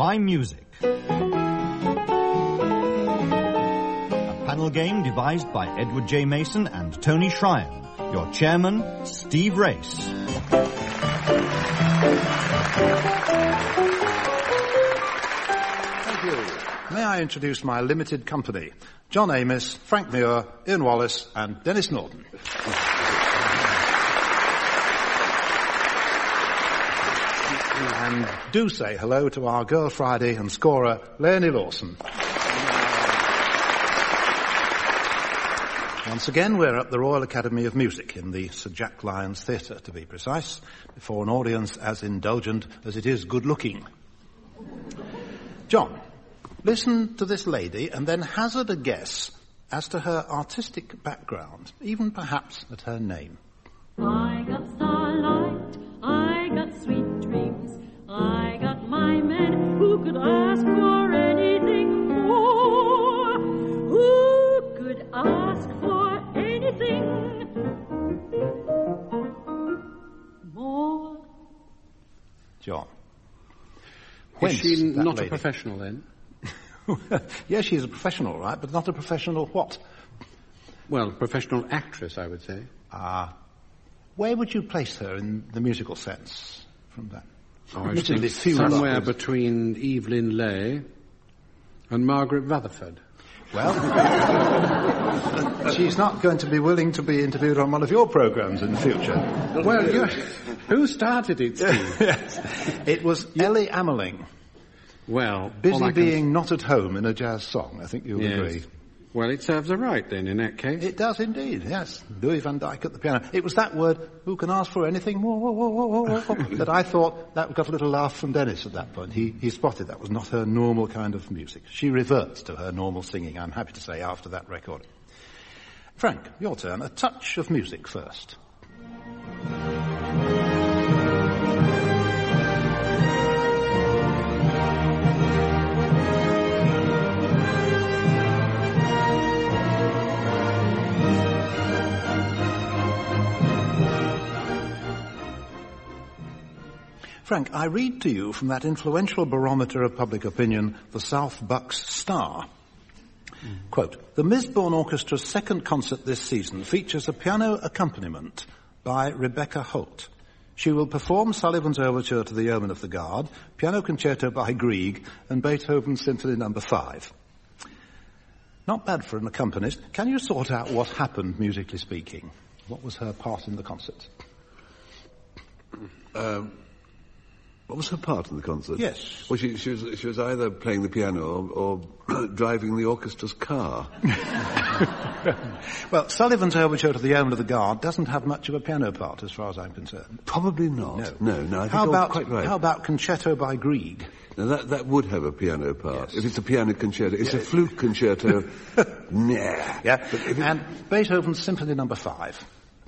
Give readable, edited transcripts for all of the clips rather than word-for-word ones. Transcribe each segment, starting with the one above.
Try Music. A panel game devised by Edward J. Mason and Tony Shryan. Your chairman, Steve Race. Thank you. May I introduce my limited company? John Amos, Frank Muir, Ian Wallace and Dennis Norton. And do say hello to our Girl Friday and scorer, Leonie Lawson. Once again, we're at the Royal Academy of Music in the Sir Jack Lyons Theatre, to be precise, before an audience as indulgent as it is good-looking. John, listen to this lady and then hazard a guess as to her artistic background, even perhaps at her name. I got starlight, I got sweet dreams, I got my man who could ask for anything more. Who could ask for anything more? John. Is she not lady? a professional then? Yes, she's a professional, right, but not a professional what? Well, professional actress, I would say. Where would you place her in the musical sense from that? I think somewhere between Evelyn Leigh and Margaret Rutherford. Well, she's not going to be willing to be interviewed on one of your programmes in the future. Well, who started it, Steve? Yes. It was Ellie Ameling. Well, Busy being not at home in a jazz song, I think you'll agree. Well, it serves her right then, in that case. It does indeed, yes. Louis Van Dyke at the piano. It was that word, who can ask for anything more, that I thought that got a little laugh from Dennis at that point. He spotted that was not her normal kind of music. She reverts to her normal singing, I'm happy to say, after that record. Frank, your turn. A touch of music first. Frank, I read to you from that influential barometer of public opinion, the South Bucks Star. Quote, the Misbourne Orchestra's second concert this season features a piano accompaniment by Rebecca Holt. She will perform Sullivan's Overture to the Yeoman of the Guard, piano concerto by Grieg, and Beethoven's Symphony No. 5. Not bad for an accompanist. Can you sort out what happened, musically speaking? What was her part in the concert? What was her part in the concert? Yes. Well, she was either playing the piano or driving the orchestra's car. Well, Sullivan's Overture to the Yeoman of the Guard doesn't have much of a piano part, as far as I'm concerned. Probably not. No, I think you're quite right. How about Concerto by Grieg? Now, that would have a piano part. Yes. If it's a piano concerto. It's a flute concerto. Nah. Yeah. And Beethoven's Symphony No. 5.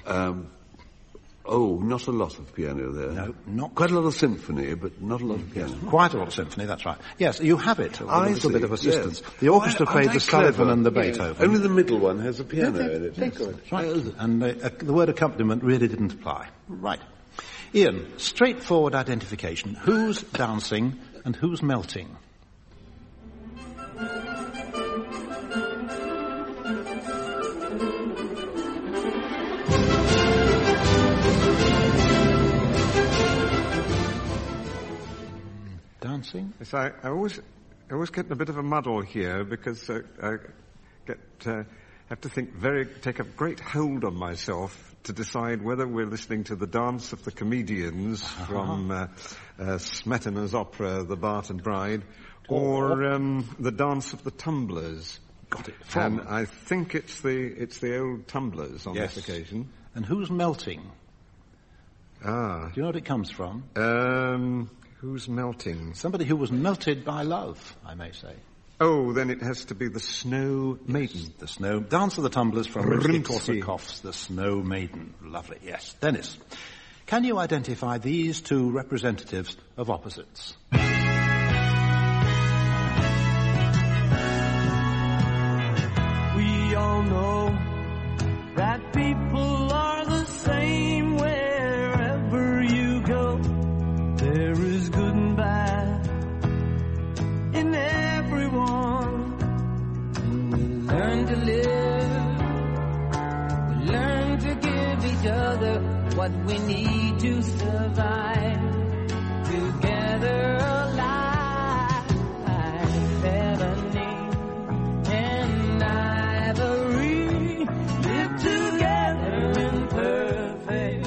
Not a lot of piano there. No, not quite a lot of symphony, but not a lot of piano. Yes, quite a lot of symphony, that's right. Yes, you have it, with a little bit of assistance. Yes. The orchestra played the Sullivan and the Beethoven. Only the middle one has a piano in it. Yes. Right. And the word accompaniment really didn't apply. Right. Ian, straightforward identification. Who's dancing and who's melting? Dancing? Yes, I always get in a bit of a muddle here because I have to take a great hold on myself to decide whether we're listening to the Dance of the Comedians from Smetana's opera, The Bart and Bride, or the Dance of the Tumblers. Got it. And I think it's the old Tumblers on this occasion. And who's melting? Do you know what it comes from? Who's melting? Somebody who was melted by love, I may say. Oh, then it has to be the Snow Maiden. Yes, the Snow... Dance of the Tumblers from Rimsky-Korsakoff's The Snow Maiden. Lovely, yes. Dennis, can you identify these two representatives of opposites? We all know that people are the same wherever you go. There is good and bad each other what we need to survive. Together alive, ebony and ivory live together in perfect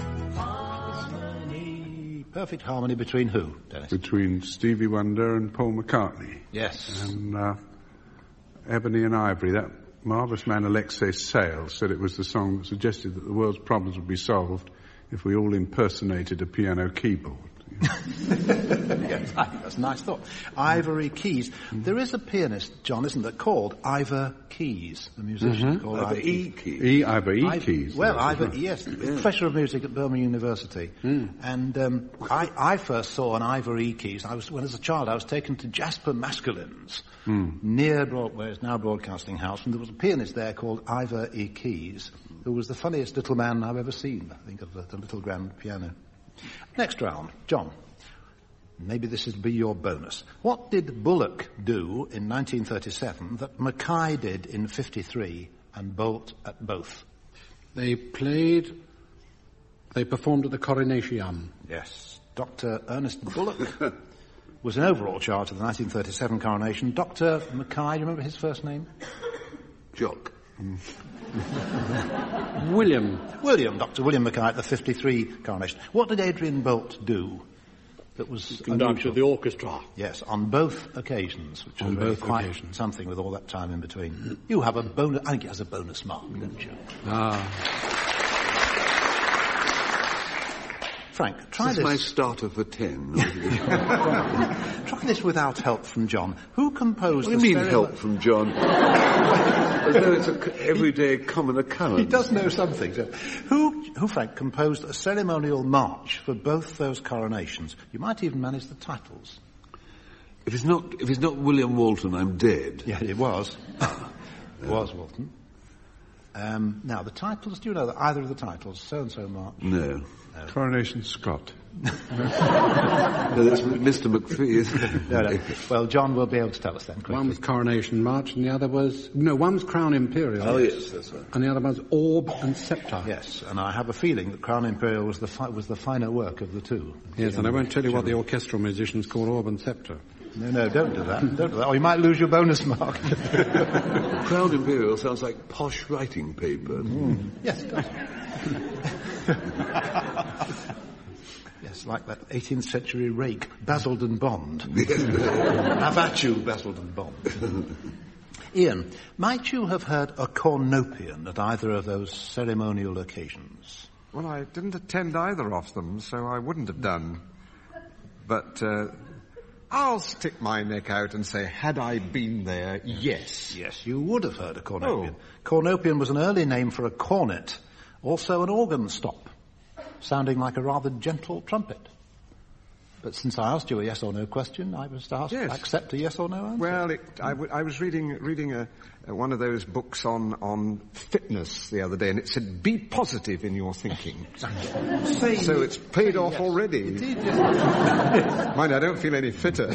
harmony. Perfect harmony between who, Dennis? Between Stevie Wonder and Paul McCartney. Yes. And Ebony and Ivory, that marvellous man Alexei Sayle said it was the song that suggested that the world's problems would be solved if we all impersonated a piano keyboard. Yes, that's a nice thought. Ivory Keys. There is a pianist, John, isn't there, called Ivor Keys, the musician called Ivor Ivor E. Keys. Ivor E. Keys. Well, yes, Ivor, right. yes, Professor of Music at Birmingham University. And I first saw an Ivor E. Keys. When as a child, I was taken to Jasper Maskelyne's, near where it's now Broadcasting House, and there was a pianist there called Ivor E. Keys, who was the funniest little man I've ever seen, I think, of the little grand piano. Next round, John. Maybe this would be your bonus. What did Bullock do in 1937 that Mackay did in 53 and Bolt at both? They performed at the Coronation. Yes. Dr. Ernest Bullock was in overall charge of the 1937 coronation. Dr. Mackay, do you remember his first name? Jock. William, Dr. William Mackay at the 53 coronation. What did Adrian Bolt do that was Conducted the orchestra. Yes, on both occasions, which was really quite something with all that time in between. You have a bonus, I think it has a bonus mark, don't you? Frank, try this. This is my starter for 10. Try this without help from John. Who composed What do you mean help from John? As though it's an everyday common occurrence. He does know something. So. Who, Frank, composed a ceremonial march for both those coronations? You might even manage the titles. If it's not William Walton, I'm dead. Yeah, it was. It was Walton. Now, the titles, do you know that either of the titles, so-and-so march? No. Coronation Scott. No, that's Mr. McPhee. No. Well, John will be able to tell us then quickly. One was Coronation March and the other was... No, one was Crown Imperial. Oh, yes, that's right. And the other was Orb and Sceptre. Yes, and I have a feeling that Crown Imperial was the finer work of the two. Yes, and I won't tell you what the orchestral musicians call Orb and Sceptre. No, don't do that. Don't do that. Or you might lose your bonus mark. Crown Imperial sounds like posh writing paper. Yes, it does. Yes, like that 18th century rake, Basildon Bond. Have at you, Basildon Bond. Ian, might you have heard a cornopian at either of those ceremonial occasions? Well, I didn't attend either of them, so I wouldn't have done. But I'll stick my neck out and say, had I been there, yes. Yes, you would have heard a cornopian. Oh. Cornopian was an early name for a cornet, also an organ stop, sounding like a rather gentle trumpet. But since I asked you a yes or no question, I was asked to accept a yes or no answer. Well, I was reading one of those books on fitness the other day, and it said, be positive in your thinking. So it's paid off already. It did, yes. Mind, I don't feel any fitter.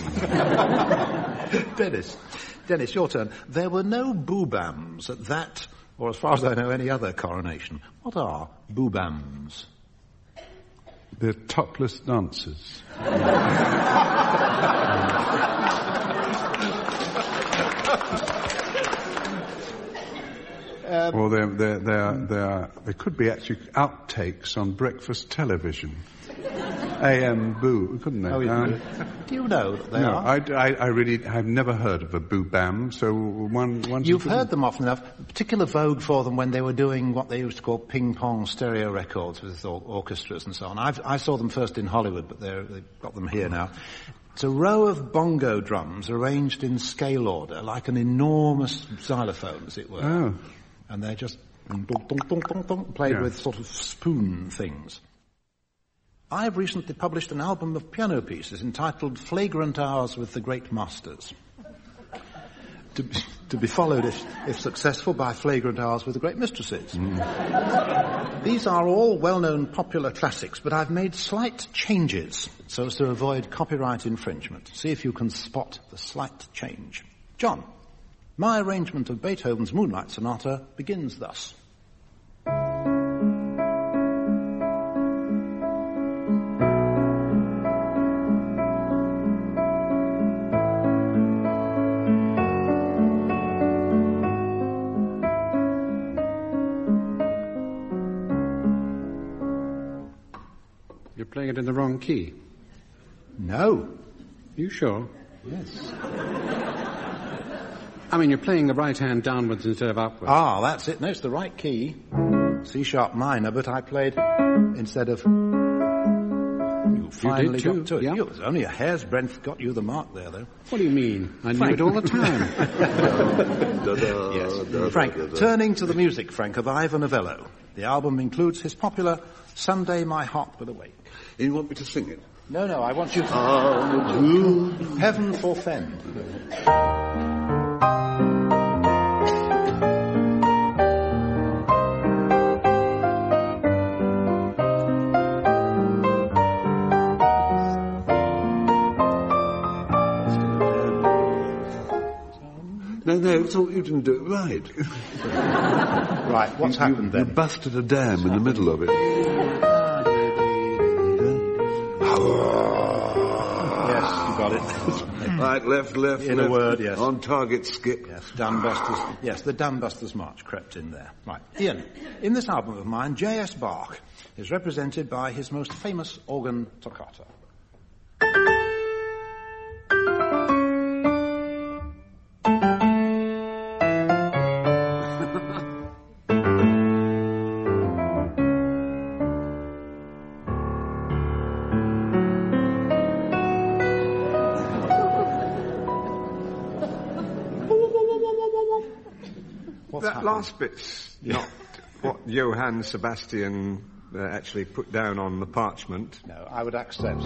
Dennis, your turn. There were no boobams at that, or as far as I know, any other coronation. What are boobams? They're topless dancers. Or they could be actually outtakes on breakfast television. AM boo, couldn't they? Oh, do you know that they are? I really have never heard of a boobam, so one... You've heard them often enough. Particular vogue for them when they were doing what they used to call ping-pong stereo records with orchestras and so on. I saw them first in Hollywood, but they've got them here now. It's a row of bongo drums arranged in scale order, like an enormous xylophone, as it were. Oh. And they're just played with sort of spoon things. I have recently published an album of piano pieces entitled Flagrant Hours with the Great Masters. To be followed, if successful, by Flagrant Hours with the Great Mistresses. These are all well-known popular classics, but I've made slight changes so as to avoid copyright infringement. See if you can spot the slight change. John, my arrangement of Beethoven's Moonlight Sonata begins thus. You're playing it in the wrong key. No. You sure? Yes. I mean, you're playing the right hand downwards instead of upwards. Ah, that's it. No, it's the right key. C sharp minor, but I played instead of... You finally did too, got to it. yeah. It was only a hair's breadth got you the mark there, though. What do you mean? I knew it all the time. Yes. Frank, turning to the music, Frank, of Ivor Novello. The album includes his popular Sunday My Heart Will Awake. You want me to sing it? No, I want you to... Heaven forfend. No, I thought you didn't do it right. Right, what's happened then? You busted a dam in the middle of it. Yes, you got it. Right, left. In a word, yes. On target, skip. Yes, Dambusters. Yes, the Dambusters March crept in there. Right. Ian, in this album of mine, J.S. Bach is represented by his most famous organ toccata. That last bit's not what Johann Sebastian actually put down on the parchment. No, I would accept.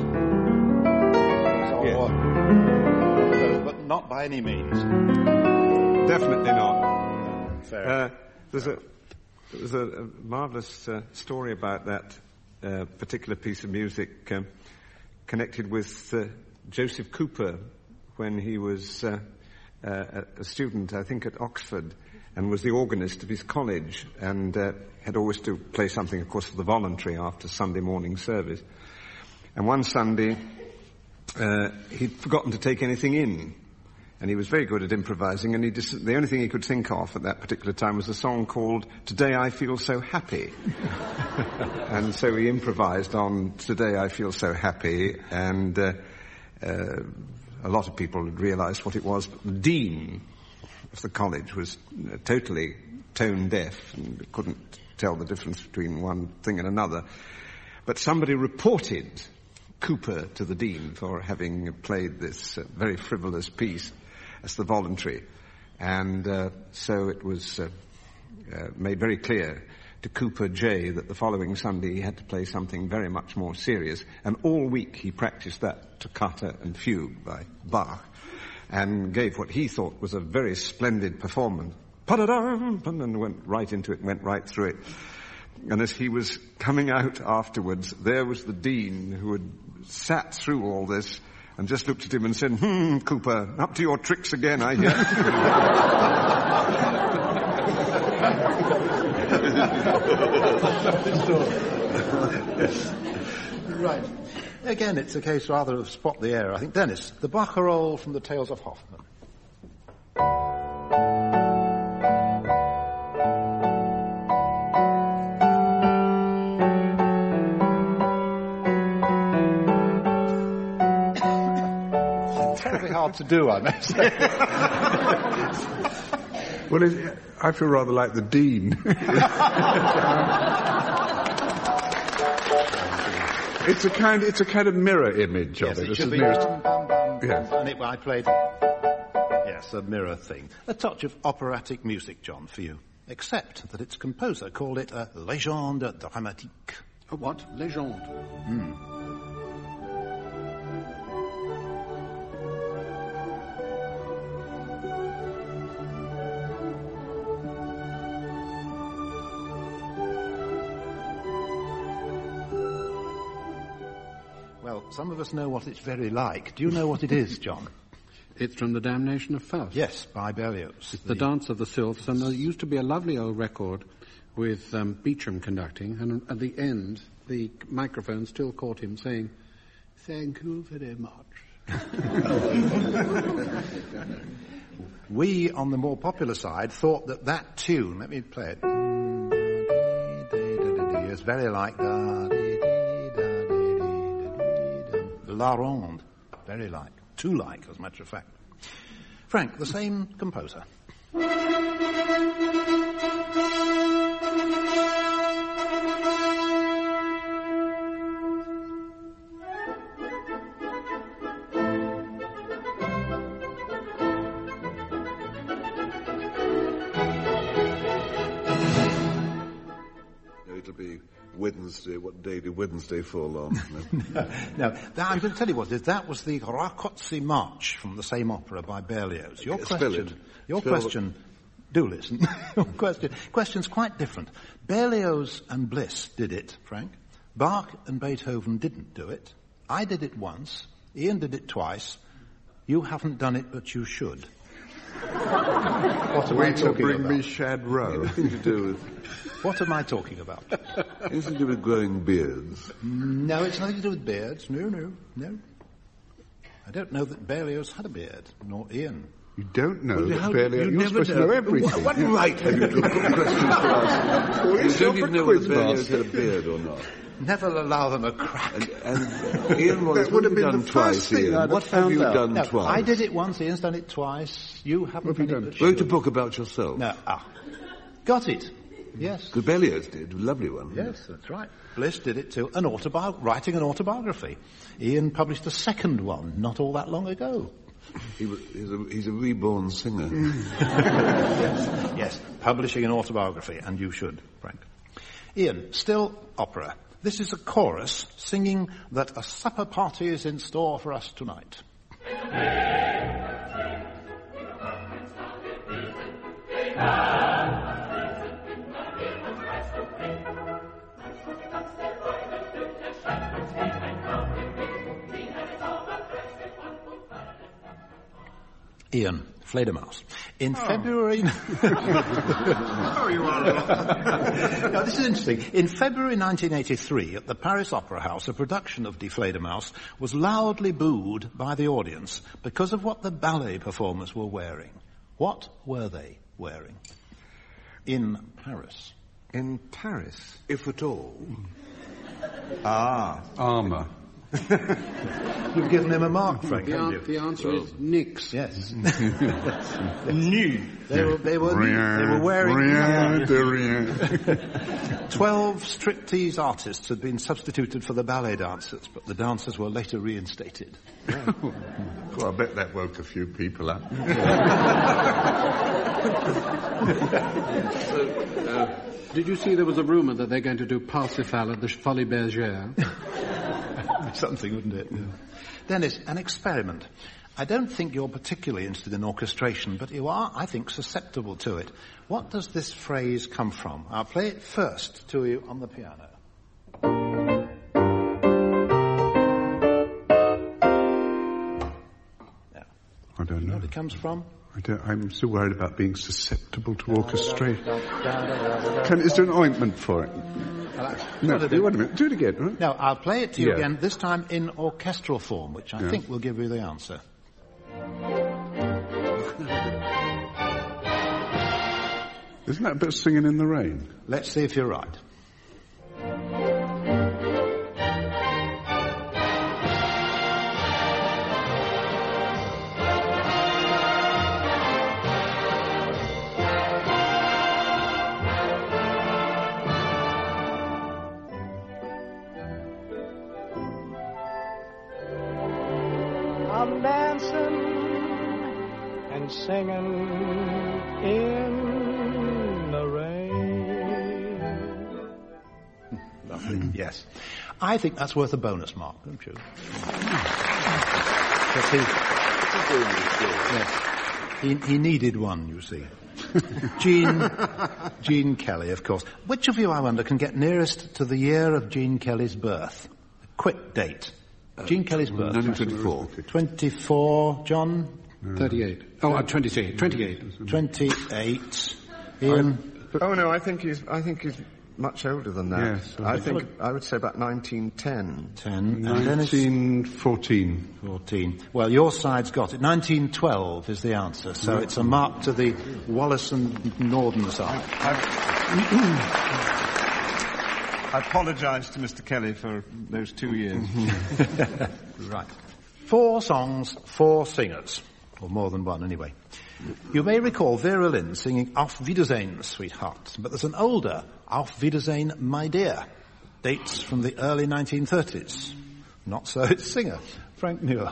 Yeah. But not by any means. Definitely not. Fair. There's a marvellous story about that particular piece of music connected with Joseph Cooper when he was a student, I think, at Oxford, and was the organist of his college, and had always to play something, of course, for the voluntary after Sunday morning service. And one Sunday, he'd forgotten to take anything in, and he was very good at improvising, and the only thing he could think of at that particular time was a song called Today I Feel So Happy. And so he improvised on Today I Feel So Happy, and a lot of people had realized what it was, but the dean of the college was totally tone deaf and couldn't tell the difference between one thing and another. But somebody reported Cooper to the dean for having played this very frivolous piece as the voluntary. And so it was made very clear to Cooper J that the following Sunday he had to play something very much more serious. And all week he practiced that toccata and fugue by Bach, and gave what he thought was a very splendid performance. Pa-da-dum! And went right into it, went right through it. And as he was coming out afterwards, there was the dean who had sat through all this and just looked at him and said, Cooper, up to your tricks again, I hear. Right. Again, it's a case rather of spot the air. I think, Dennis, the Barcarolle from the Tales of Hoffmann. Terribly hard to do, I must say. Well, I feel rather like the dean. It's a kind of mirror image of it. It should be and I played, yes, a mirror thing. A touch of operatic music, John, for you. Except that its composer called it a légende dramatique. A what? Légende. Well, some of us know what it's very like. Do you know what it is, John? It's from The Damnation of Faust. Yes, by Berlioz. It's the Dance of the Sylphs, and there used to be a lovely old record with Beecham conducting, and at the end, the microphone still caught him saying, "Thank you very much." We, on the more popular side, thought that tune, let me play it, is very like La Ronde. Very like. Too like, as a matter of fact. Frank, the same composer. It'll be Wednesday. What day did Wednesday fall on? No, I'm going to tell you what it is. That was the Rákóczi March from the same opera by Berlioz. Your question, do listen. Your question's quite different. Berlioz and Bliss did it, Frank. Bach and Beethoven didn't do it. I did it once. Ian did it twice. You haven't done it, but you should. What am I talking about? Me Shad Row. Anything to do with... What am I talking about? Anything to do with growing beards? No, it's nothing to do with beards. No. I don't know that Berlioz had a beard, nor Ian. You don't know that Berlioz... You're supposed to know everything. What right have you to put questions to us? You don't even know whether Berlioz had a beard or not. Never allow them a crack. And Ian Wallace, what have you done twice, Ian? What have you done twice? I did it once, Ian's done it twice. You haven't done it. Wrote a book about yourself. No. Got it. Yes. The Berlioz did, a lovely one. Yes, that's right. Bliss did it too. Writing an autobiography. Ian published a second one not all that long ago. He's a reborn singer. Yes, publishing an autobiography, and you should, Frank. Ian, still opera. This is a chorus singing that a supper party is in store for us tonight. Ian, Fledermaus. In February... Oh, you are. Now, this is interesting. In February 1983, at the Paris Opera House, a production of Die Fledermaus was loudly booed by the audience because of what the ballet performers were wearing. What were they wearing? In Paris. In Paris? If at all. Armour. You've given him a mark, Frank, haven't you? The answer is Nix. Yes. New. They were wearing... 12 striptease artists had been substituted for the ballet dancers, but the dancers were later reinstated. Well, I bet that woke a few people up. Did you see there was a rumour that they're going to do Parsifal at the Folies Bergère? Something, wouldn't it? Yeah. Dennis, an experiment. I don't think you're particularly interested in orchestration, but you are, I think, susceptible to it. What does this phrase come from? I'll play it first to you on the piano. Now, I don't know. You know what it comes from? I'm still worried about being susceptible to orchestration. Is there an ointment for it? No, wait a minute. Do it again. Right? No, I'll play it to you again, this time in orchestral form, which I think will give you the answer. Isn't that a bit of Singing in the Rain? Let's see if you're right. I'm dancing and singing in the rain. Lovely. Yes. I think that's worth a bonus mark, don't you? He needed one, you see. Gene Kelly, of course. Which of you, I wonder, can get nearest to the year of Gene Kelly's birth? A quick date. Gene Kelly's birth. 1924. 24, John? 38. Oh, 28. 28. 28. Ian? Oh no, I think he's much older than that. Yes, I would say about 1910. 10. 1914. 14. Well, your side's got it. 1912 is the answer, so it's a mark to the Wallace and Norden side. I apologise to Mr. Kelly for those 2 years. Right. 4 songs, 4 singers. Or more than one, anyway. You may recall Vera Lynn singing Auf Wiedersehen, Sweetheart, but there's an older Auf Wiedersehen, My Dear. Dates from the early 1930s. Not so its singer, Frank Muir.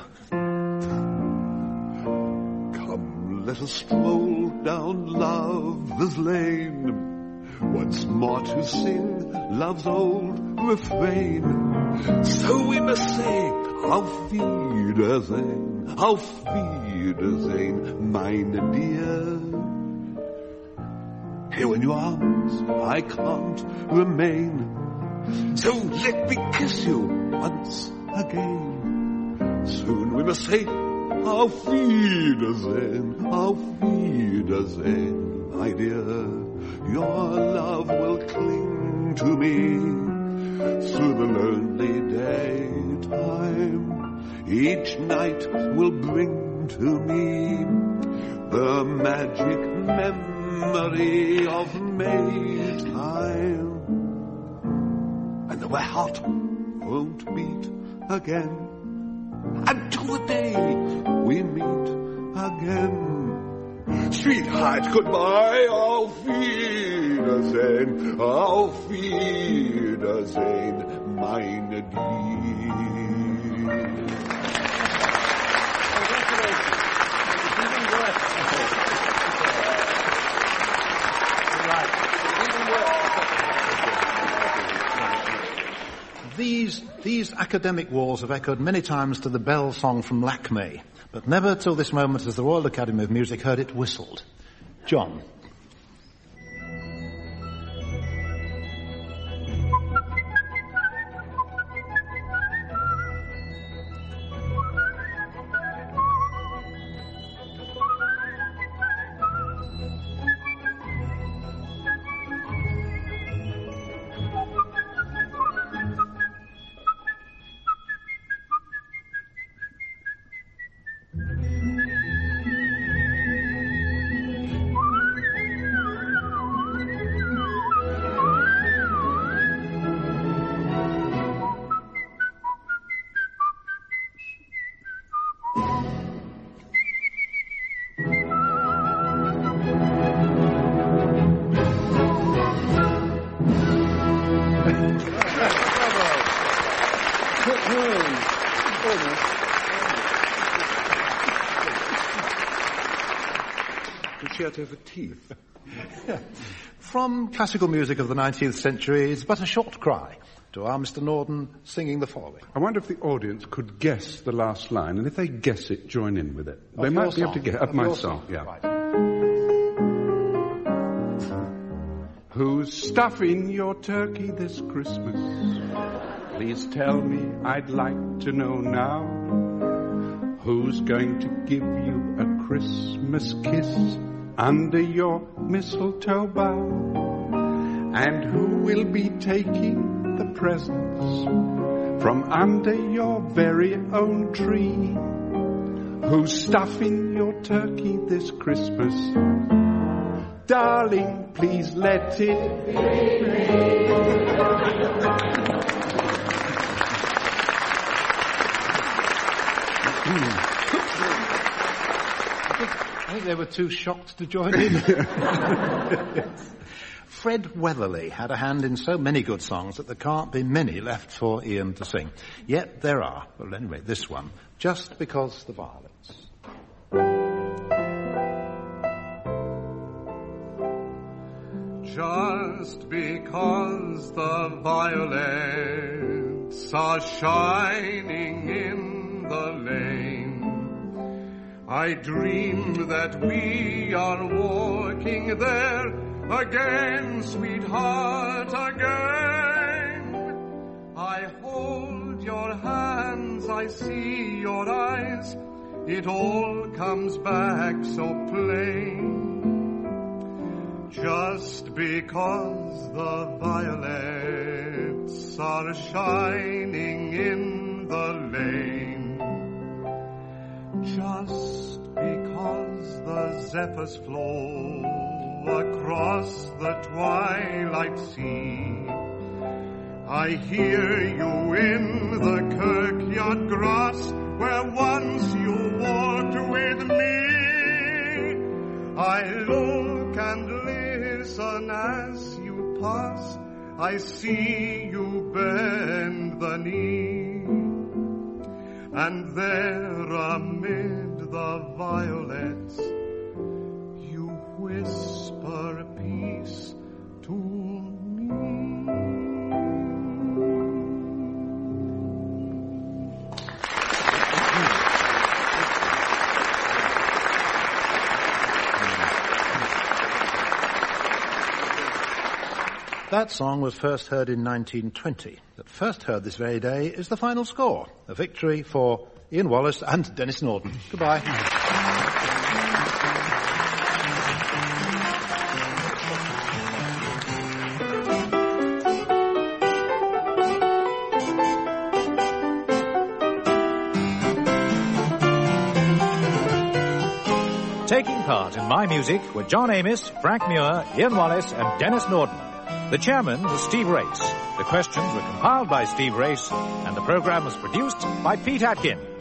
Come, let us stroll down Lover's Lane. Once more to sing love's old refrain. So we must say, Auf Wiedersehen, Auf Wiedersehen, meine dear. Here in your arms I can't remain. So let me kiss you once again. Soon we must say, Auf Wiedersehen, Auf Wiedersehen, my dear. Your love will cling to me through the lonely daytime. Each night will bring to me the magic memory of Maytime. And my heart won't beat again until the day we meet again. Sweetheart, goodbye, Auf Wiedersehen, Auf Wiedersehen, meine Liebe. These academic walls have echoed many times to the Bell song from Lakme, but never till this moment has the Royal Academy of Music heard it whistled. John. Over teeth. From classical music of the 19th century, it's but a short cry to our Mr. Norden singing the following. I wonder if the audience could guess the last line, and if they guess it, join in with it. They might be able to guess of my song. Yeah. Right. Who's stuffing your turkey this Christmas? Please tell me, I'd like to know now. Who's going to give you a Christmas kiss under your mistletoe bough? And who will be taking the presents from under your very own tree? Who's stuffing your turkey this Christmas? Darling, please let it be. I think they were too shocked to join in. Fred Weatherly had a hand in so many good songs that there can't be many left for Ian to sing. Yet there are. Well, anyway, this one, Just Because the Violets. Just because the violets are shining in the lane, I dream that we are walking there again, sweetheart, again. I hold your hands, I see your eyes, it all comes back so plain. Just because the violets are shining in the lane, just because the zephyrs flow across the twilight sea, I hear you in the kirkyard grass where once you walked with me. I look and listen as you pass. I see you bend the knee. And there amid the violets you whisper peace to me. That song was first heard in 1920. But first heard this very day is the final score, a victory for Ian Wallace and Dennis Norden. Goodbye. Taking part in My Music were John Amos, Frank Muir, Ian Wallace and Dennis Norden. The chairman was Steve Race. The questions were compiled by Steve Race, and the program was produced by Pete Atkin.